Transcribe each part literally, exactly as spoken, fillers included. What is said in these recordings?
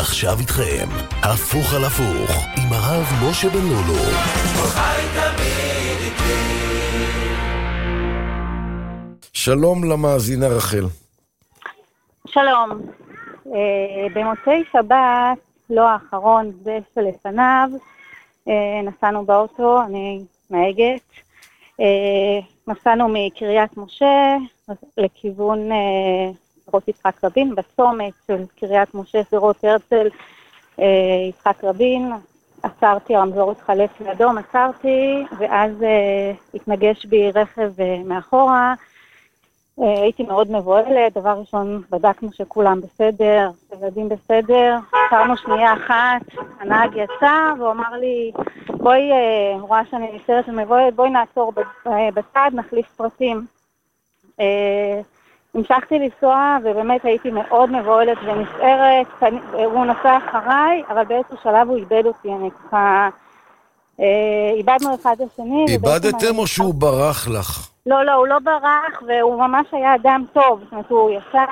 עכשיו איתכם, הפוך על הפוך, עם הרב משה בן לולו. חי תמיד איתי. שלום למאזינה רחל. שלום. במוצאי שבת, לא האחרון, זה שלפניו, נסענו באוטו, אני נהגת, נסענו מקריית משה לכיוון שדרות יצחק רבין, בצומת של קריית משה, שדרות הרצל, יצחק רבין, עצרתי, הרמזור התחלף לאדום, עצרתי, ואז התנגש בי רכב מאחורה, הייתי מאוד מבועלת, דבר ראשון בדקנו שכולם בסדר, ילדים בסדר, עצרנו שנייה אחת, הנהג יצא והוא אמר לי, בואי, הוא רואה שאני נסערת ומבועלת, בואי נעצור בצד, נחליף פרטים. המשכתי לנסוע ובאמת הייתי מאוד מבועלת ונסערת, הוא נסע אחריי, אבל באיזשהו שלב הוא איבד אותי, אני ככה, איבדנו אחד השני. איבדתם או שהוא ברח לך? לא, לא, הוא לא ברח, והוא ממש היה אדם טוב, זאת אומרת, הוא יצא,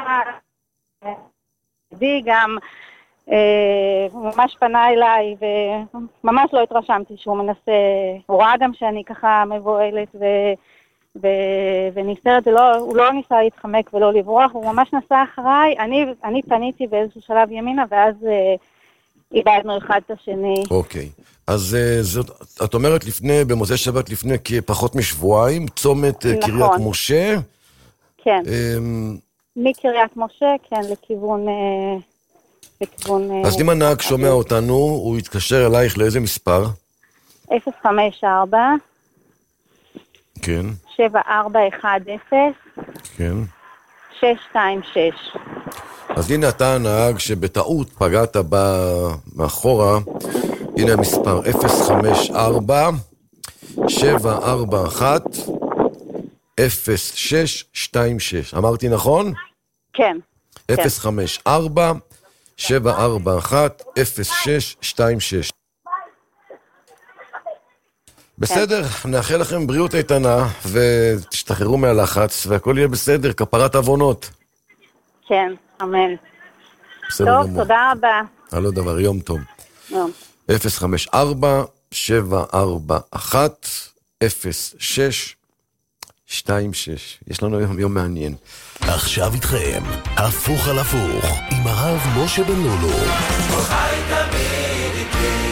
די גם, הוא ממש פנה אליי, וממש לא התרשמתי שהוא מנסה, הוא ראה גם שאני ככה מבועלת וניסרת, הוא לא ניסה להתחמק ולא לברוח, הוא ממש נסע אחריי, אני פניתי באיזשהו שלב ימינה, ואז איבדנו אחד את השני. אוקיי. אז זאת, את אומרת לפני, במוצאי שבת לפני כפחות משבועיים, צומת נכון. קריית משה? כן. מקריית משה, כן, לכיוון... לכיוון אז אם הנהג שומע אותנו, הוא יתקשר אלייך לאיזה מספר? אפס חמש ארבע כן. שבע ארבע אחד אפס כן. שש שתיים שש. אז הנה אתה הנהג שבטעות פגעת מאחורה, הנה המספר אפס חמש ארבע שבע ארבע אחת אפס שש שתיים שש. אמרתי נכון? כן. אפס חמש ארבע שבע ארבע אחת אפס שש שתיים שש. בסדר, נאחל לכם בריאות איתנה ותשתחררו מהלחץ והכל יהיה בסדר, כפרת עוונות. כן, אמן. טוב, תודה רבה. הלא דבר, יום טוב. יום. אפס חמש ארבע שבע ארבע אחת אפס שש שתיים שש. יש לנו יום, יום מעניין. עכשיו איתכם, הפוך על הפוך, עם הרב משה בן לולו. חי תמיד איתי.